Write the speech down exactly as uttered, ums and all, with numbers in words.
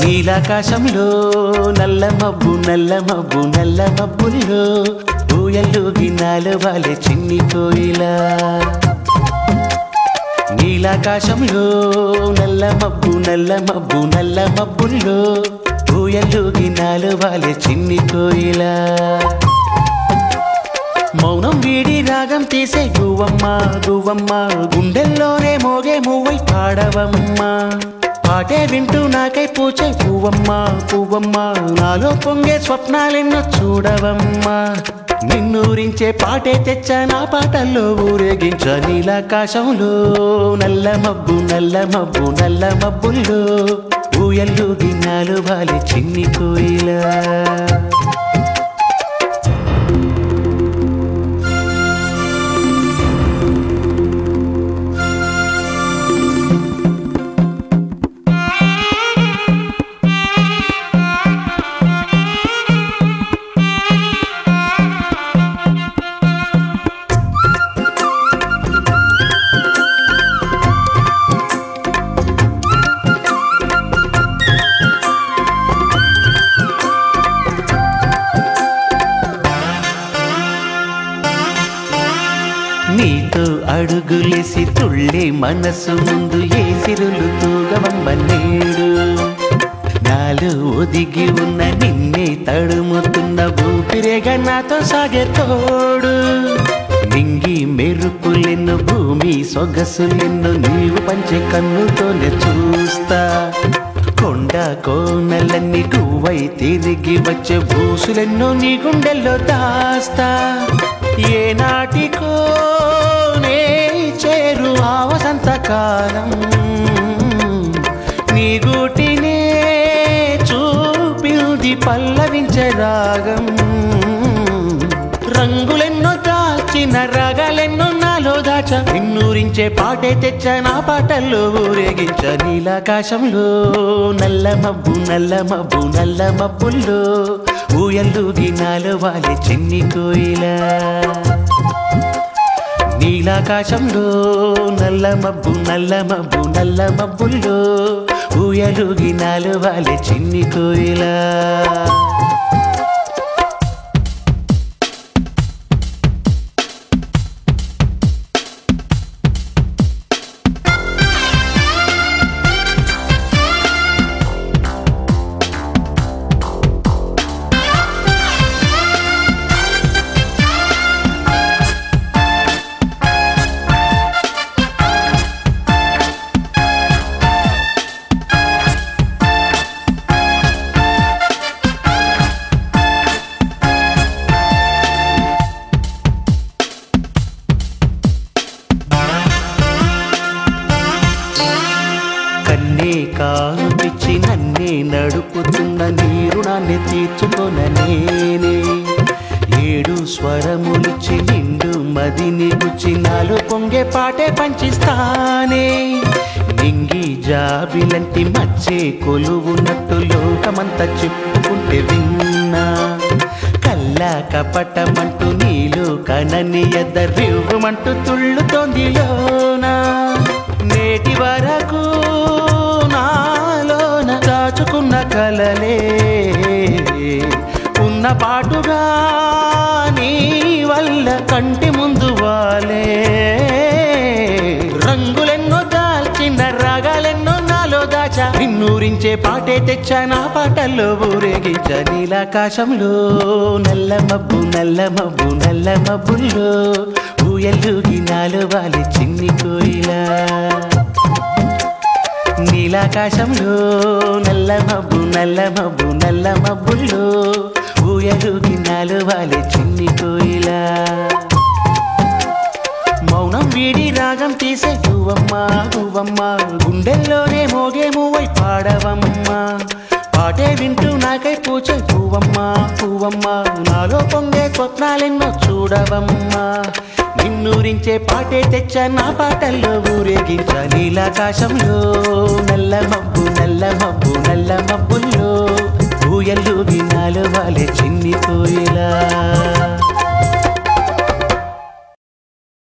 నీలాకాశంలో నల్ల మబ్బు నల్ల మబ్బు నల్ల మబ్బుల్లో ఊయల్లో గిన్నాలు వాలే చిన్ని కోయిలా. నీలాకాశంలో నల్ల మబ్బు నల్ల మబ్బు నల్ల మబ్బుల్లో ఊయల్లో గిన్నాలు వాలే చిన్ని కోయిలా. మౌనం వీడి రాగం తీసే గువ్వమ్మ గువ్వమ్మ గుండెల్లోనే మోగే మూవై పాడవమ్మ. పాటే వింటూ నాకై పూచే పువ్వమ్మ పువ్వమ్మ నాలో పొంగే స్వప్నాలెన్నో చూడవమ్మ. నిన్నూరించే పాటే తెచ్చ నా పాటల్లో ఊరేగించ. నీలాకాశంలో నల్ల మబ్బు నల్ల మబ్బు నల్ల మబ్బుల్లో ఊయల్లో గిన్నాలు వాలే చిన్ని కోయిలా. నీతో అడుగులేసి తుళ్ళే మనసు ముందు ఏ సిరులు తూగవమ్మ నేడు. నాలో ఒదిగి ఉన్న నిన్నే తడుముతున్న ఊపిరేగా నాతో సాగే తోడు. నింగి మెరుపులెన్ను భూమి సొగసులెన్ను నీవు పంచే కన్నుతోనే చూస్తా. కొండ కోనలన్నీ గువ్వై తిరిగి వచ్చే భూసులెన్నో నీ గుండెల్లో దాస్తా. ఏ నాటికో నే చేరు ఆ వసంతకాలం నీ గూటినే చూపింది పల్లవించే రాగం. రంగులెన్నో దాచిన రాగాలెన్నో నాలో దాచ. నిన్నూరించే పాటే తెచ్చ నా పాటల్లో ఊరేగించ. నీలాకాశంలో నల్ల మబ్బు నల్ల మబ్బు నల్ల మబ్బుల్లో ఊయల్లో గిన్నాలు వాలే చిన్ని కోయిలా. నీలాకాశంలో నల్ల మబ్బు నల్ల మబ్బు నల్ల మబ్బుల్లో ఊయల్లో గిన్నాలు వాలే చిన్ని కోయిలా. కన్నే కాను పిచ్చి నన్నే నడుపుతున్న నీ రుణాన్ని తీర్చుకొన నేనే. ఏడు స్వరములిచ్చి నిండు మదిని గుచ్చి నాలో పొంగే పాటే పంచిస్తానే. నింగి జాబిలంటి మచ్చే కొలువున్నట్టు లోకమంతా చెప్పుకుంటే విన్నా. కల్లా కపటమంటూ నీలో కనని ఎద్దరివ్వమంటూ తుళ్ళుతోంది లోనా. నేటి వరకు నాలోన దాచుకున్న కలలే ఉన్న పాటుగా నీ వల్ల కంటి ముందు వాలే. రంగులెన్నో దాల్చిన రాగాలెన్నో నాలో దాచ. నిన్నూరించే పాటే తెచ్చ నా పాటల్లో ఊరేగించ. నీలాకాశంలో నల్ల మబ్బు నల్ల మబ్బు నల్ల మబ్బుల్లో ఊయల్లో గిన్నాలు వాలే చిన్ని కోయిలా. నీలాకాశంలో నల్ల మబ్బు నల్ల మబ్బు నల్ల మబ్బుల్లో ఊయల్లో గిన్నాలు వాలే చిన్ని కోయిలా. మౌనం వీడి రాగం తీసే గువ్వమ్మ గువ్వమ్మ గుండెల్లోనే మోగే మూవై పాడవమ్మ. పాటే వింటూ నాకై పూచే పువ్వమ్మ పువ్వమ్మ నాలో పొంగే స్వప్నాలెన్నో చూడవమ్మ. నిన్నూరించే పాటే తెచ్చ నా పాటల్లో ఊరేగించ. నీలాకాశంలో నల్ల మబ్బు నల్ల మబ్బు నల్ల మబ్బుల్లో ఊయల్లో గిన్నాలు వాలే చిన్ని